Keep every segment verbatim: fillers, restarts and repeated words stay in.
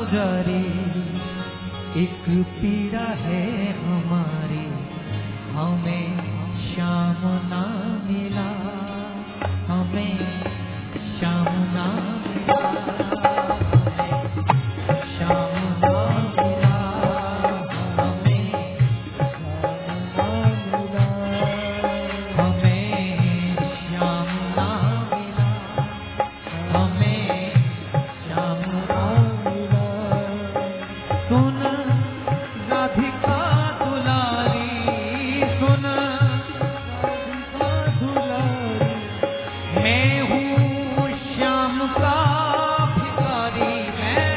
पुजारी, एक पीड़ा है हमारी, हमें श्याम ना मिला, हमें श्याम ना मिला, श्याम ना मिला, हमें श्याम ना मिला, हमें श्याम ना मिला, हमें श्याम ना मिला। सुन राधिका दुलारी, सुन राधिका दुलारी, मैं हूँ श्याम का भिखारी, मैं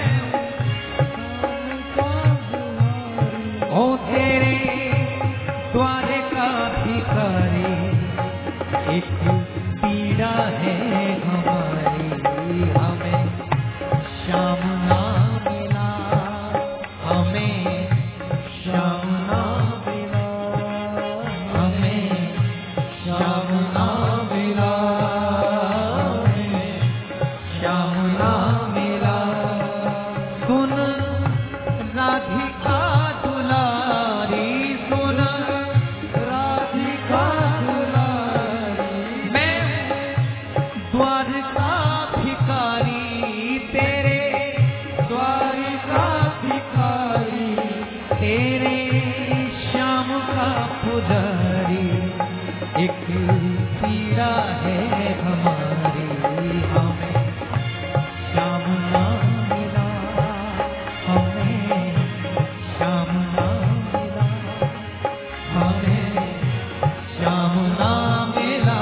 ओ तेरे द्वारे का भिखारी, एक पीड़ा है हमारी, हमें श्याम ना मिला, हमें श्याम ना मिला, हमें श्याम ना मिला, हमें श्याम ना मिला। सुन राधिका दुलारी, सुन राधिका दुलारी, मैं द्वारका भिखारी, तेरे द्वारका भिखारी, तेरे श्याम का पुजारी, एक पीड़ा है हमारी, हमें श्याम ना मिला, हमें श्याम ना मिला, हमें श्याम ना मिला।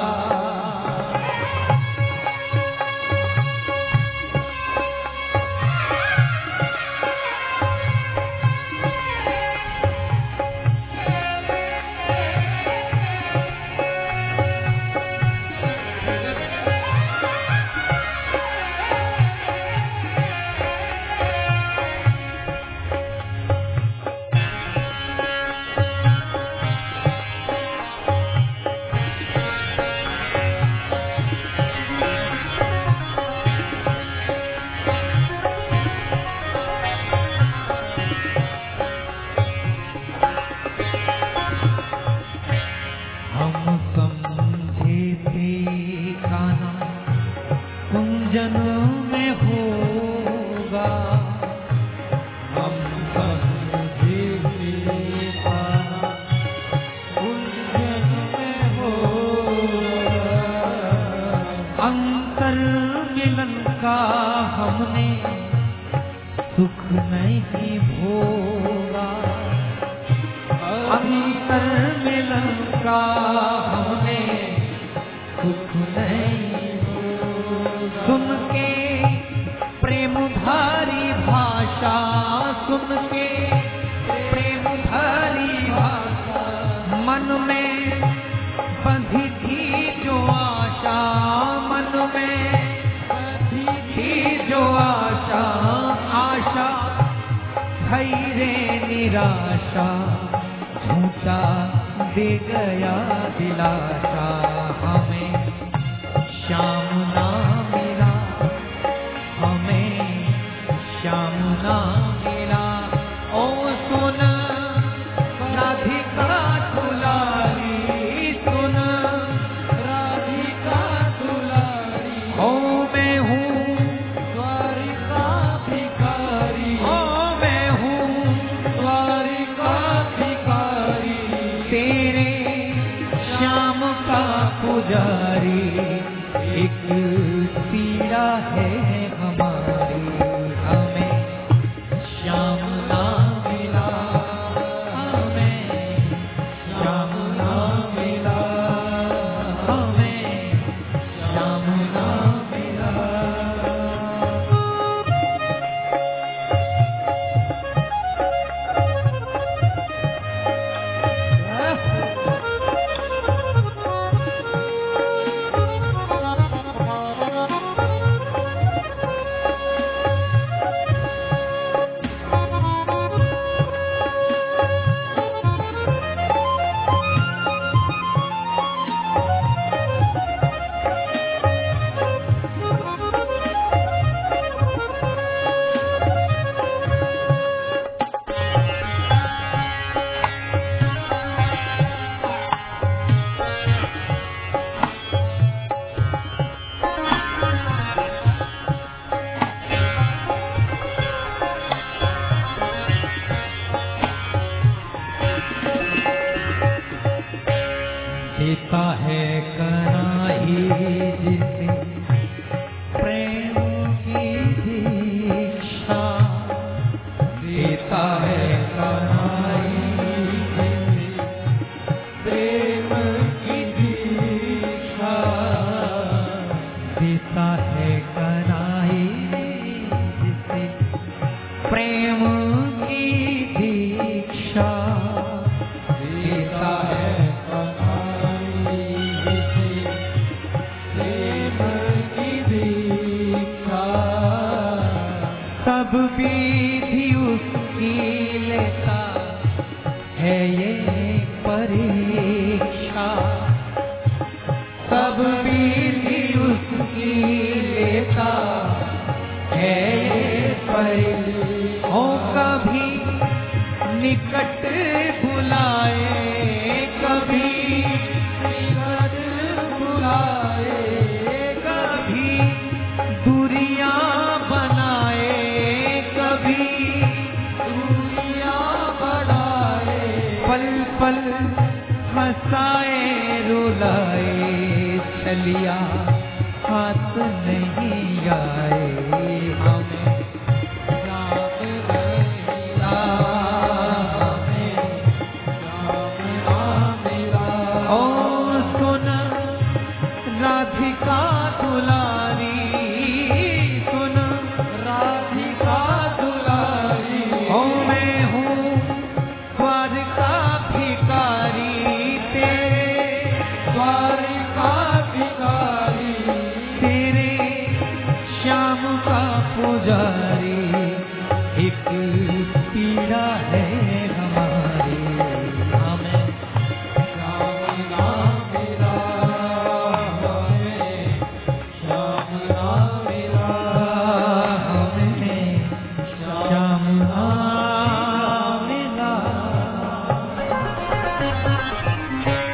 हम समझे थे कान्हा कुंजन में होगा, हम समझे थे कान्हा कुंजन में होगा, अंतर मिलन का हमने सुख नहीं भोगा, अंतर मिलन का हमने सुख नहीं भोगा। सुन के प्रेम भारी भाषा, सुन के प्रेम भारी भाषा, मन में बंधी थी जो आशा, मन में बंधी थी जो आशा, आशा भई रे निराशा, झूठा दे गया दिलासा, हमें श्याम ना मिला, हमें श्याम ना मिला। ओ सुन राधिका दुलारी, सुन राधिका दुलारी, ओ मैं हूँ द्वारिका भिखारी, ओ मैं हूँ द्वारिका भिखारी, तेरे श्याम का पुजारी, एक पीड़ा है हमारी, हमें श्याम प्रेम की दीक्षा देता है कमाई विधि, प्रेम की दीक्षा सब विधि उसकी लेता है ये परीक्षा, सब विधि उसकी लेता है ये परीक्षा। हो कभी निकट बुलाए, कभी निकट बुलाए, कभी दूरियां बनाए, कभी दूरियां बढ़ाए, पल पल हंसाए रुलाए, चलिया हाथ नहीं आए,